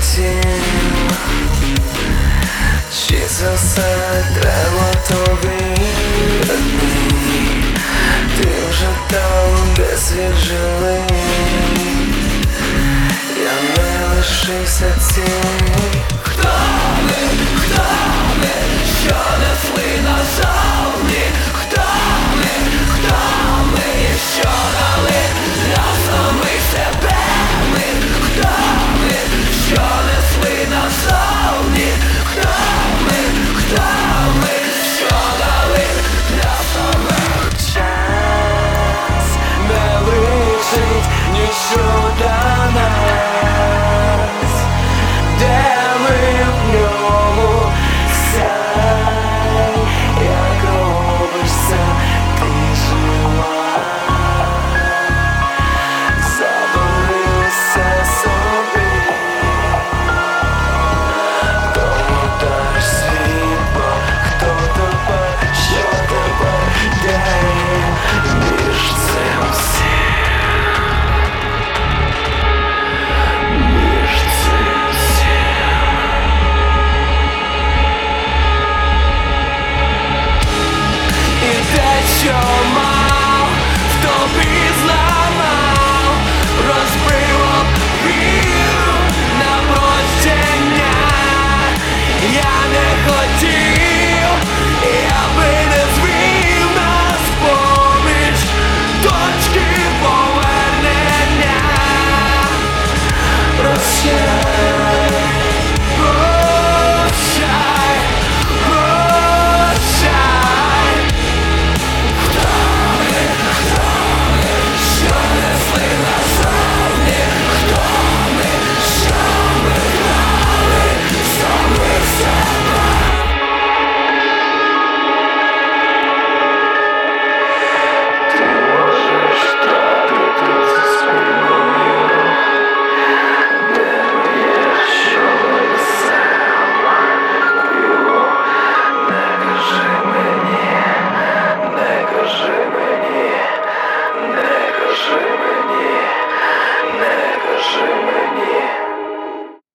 хотів, чи це все треба тобі одній? Ти вже там, де світ живий, я не лишився цілий. Хто ми, що несли назовні? Хто ми, і що дали для самих себе? Хто ми, що несли назовні? Хто ми, що дали для самих? Час не лишить нічого для нас, де ми в ньому сяй, як робишся ти жива. Забери все собі, кому даш світло, хто тепер, що тепер, де є між цим всім, між цим всім. І те, що мав в тобі знав.